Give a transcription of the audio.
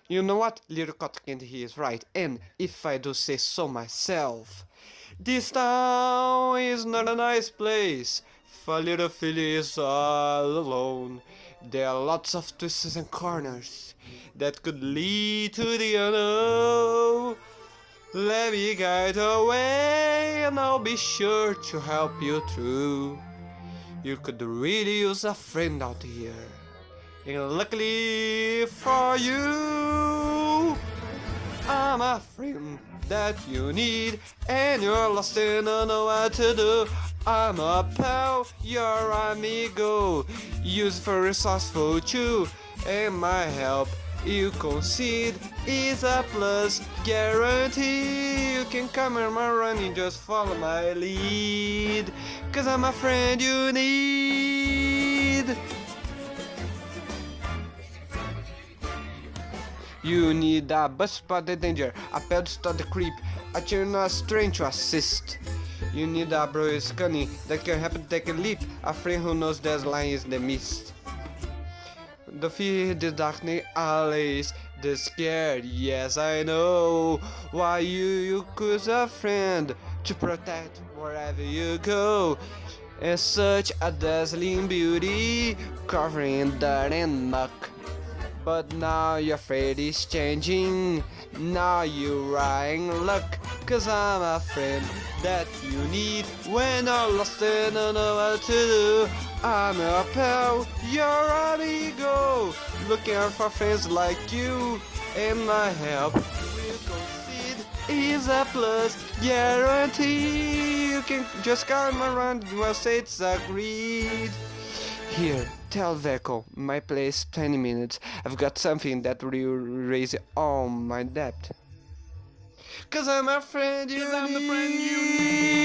You know what? Little Cotton Candy, he is right. And if I do say so myself, this town is not a nice place. For little Philly is all alone. There are lots of twists and corners that could lead to the unknown. Let me guide the way, and I'll be sure to help you through. You could really use a friend out here. And luckily for you, I'm a friend that you need, and you're lost and don't know what to do. I'm a pal, you're amigo, useful, resourceful too, and my help you concede is a plus guarantee. You can come on my running, just follow my lead, cause I'm a friend you need. You need a bus spot the danger, a pal to stop the creep, a chain a strain to assist. You need a bro is cunning that can help take a leap, a friend who knows there's line is the mist. The fear, the darkness, alleys, the scared, yes I know. Why you could a friend to protect wherever you go. And such a dazzling beauty, covering dirt and muck. But now your fate is changing, now you are in luck, cause I'm a friend that you need when you're lost and don't know what to do. I'm your pal, your amigo, looking out for friends like you, and my help will concede is a plus guarantee. You can just come around once it's agreed. Here, tell Veco, my place 20 minutes. I've got something that will raise all my debt. Cause I'm a friend you need.